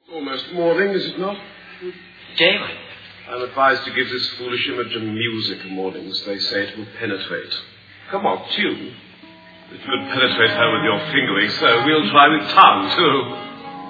Almost morning, is it not? Daily. I'm advised to give this foolish image of music mornings. They say it will penetrate. Come on, tune. It could penetrate her with your fingering, so we'll try with tongue, too.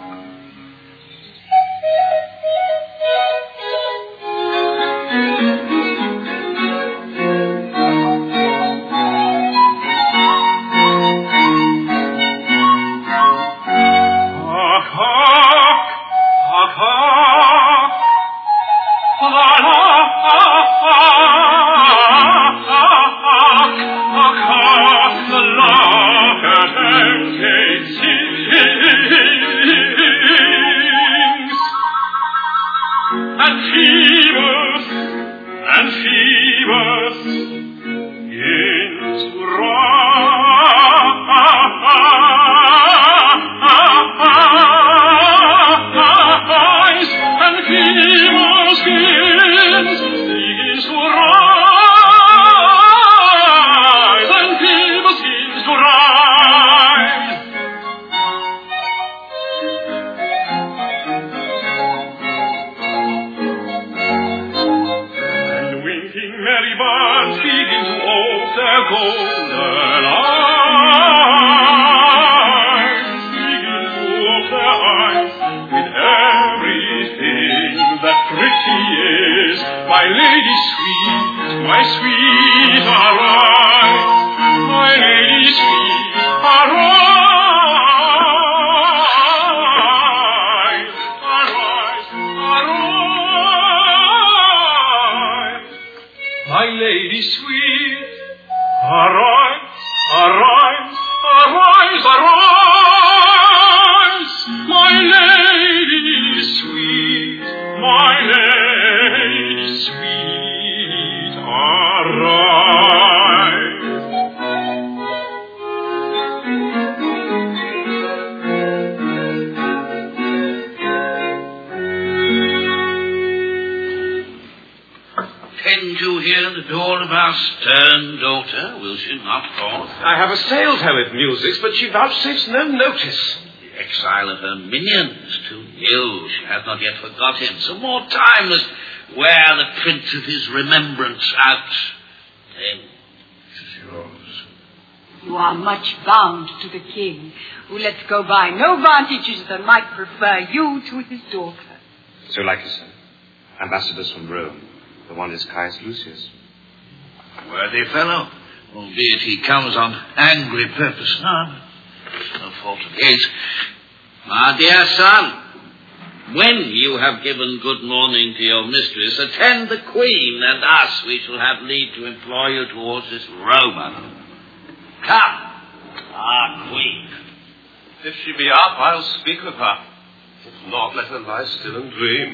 I have assailed her with music, but she vouchsafes no notice. The exile of her minions too ill. She has not yet forgotten. Some more time must wear the print of his remembrance out. Then it is yours. You are much bound to the king, who lets go by no advantages that might prefer you to his daughter. So like you said, ambassadors from Rome. The one is Caius Lucius. Worthy fellow. Albeit he comes on angry purpose now. It's no fault of his. My dear son, when you have given good morning to your mistress, attend the queen and us. We shall have leave to employ you towards this Roman. Come, our queen. If she be up, I'll speak with her. If not, let her lie still and dream.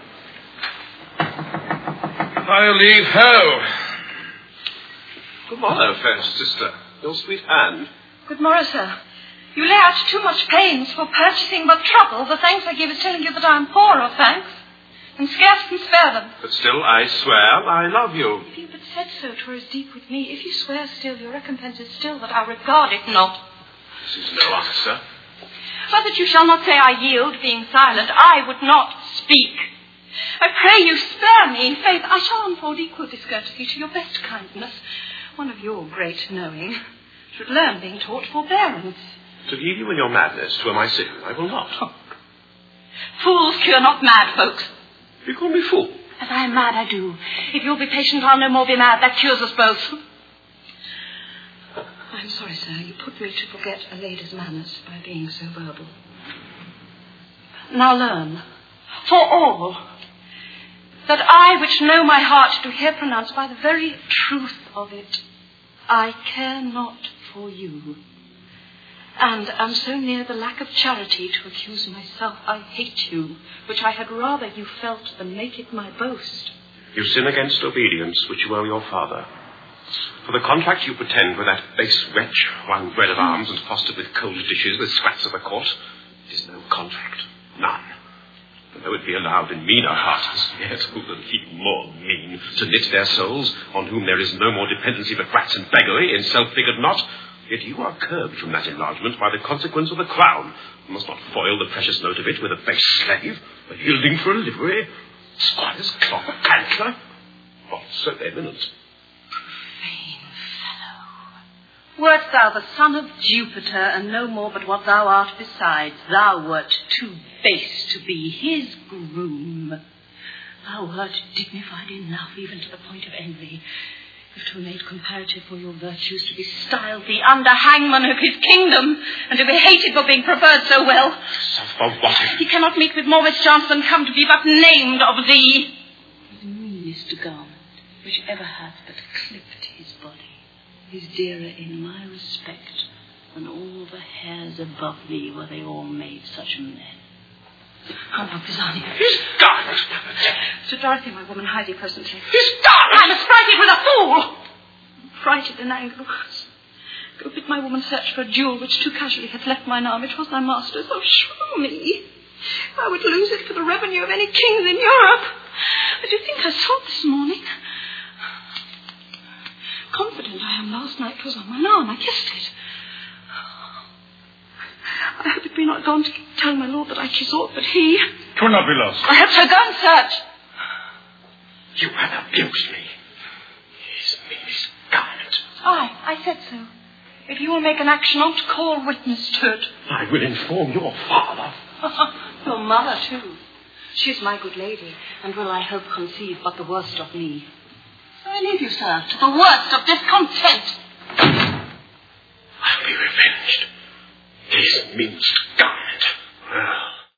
I'll leave her. Good morrow, fair sister. Your sweet hand. Good morrow, sir. You lay out too much pains for purchasing but trouble. The thanks I give is telling you that I am poor of thanks, and scarce can spare them. But still, I swear I love you. If you but said so, 'twere as deep with me. If you swear still, your recompense is still that I regard it not. This is no answer. But that you shall not say I yield, being silent, I would not speak. I pray you spare me. In faith, I shall unfold equal discourtesy to your best kindness. One of your great knowing should learn being taught forbearance. To leave you in your madness, to whom I say, I will not. Oh. Fools cure not mad folks. You call me fool. As I am mad, I do. If you'll be patient, I'll no more be mad. That cures us both. I'm sorry, sir. You put me to forget a lady's manners by being so verbal. Now learn, for all, that I, which know my heart, do here pronounce by the very truth of it, I care not for you, and am so near the lack of charity to accuse myself I hate you, which I had rather you felt than make it my boast. You sin against obedience which you owe your father. For the contract you pretend with that base wretch, won bread of arms and fostered with cold dishes, with scraps of the court, it is no contract, none. And though it be allowed in meaner hearts, yet who will keep more mean, to knit their souls, on whom there is no more dependency but rats and beggary, in self-figured knot, Yet you are curbed from that enlargement by the consequence of the crown. You must not foil the precious note of it with a base slave, a yielding for a livery, squire's clock, a pantler. What so eminent? Profane fellow. Wert thou the son of Jupiter, and no more but what thou art besides, thou wert too base to be his groom. Thou wert dignified enough, even to the point of envy, if to be made comparative for your virtues, to be styled the under-hangman of his kingdom, and to be hated for being preferred so well. So for what? He cannot meet with more mischance than come to be but named of thee. His meanest garment, which ever hath but clipped his body, is dearer in my respect than all the hairs above thee, were they all made such men. Oh, no, Pisanio. His garment! Sir Dorothy, my woman, hide thee presently. His garment! I am as frighted with a fool! Frighted and angry. Go bid my woman search for a jewel which too casually hath left mine arm. It was thy master's. Oh, shrew me! I would lose it for the revenue of any kings in Europe. But do you think I saw it this morning? Confident I am last night 'twas on mine arm. I kissed it. I hope it be not gone to tell my lord that I kiss aught but he. 'Twill not be lost. I hope so. Go and search. You have abused me. His meanest garment. Aye, I said so. If you will make an action, I'll call witness to it. I will inform your father. Your mother, too. She is my good lady, and will, I hope, conceive but the worst of me. So I leave you, sir, to the worst of discontent. I'll be revenged. His meanest garment.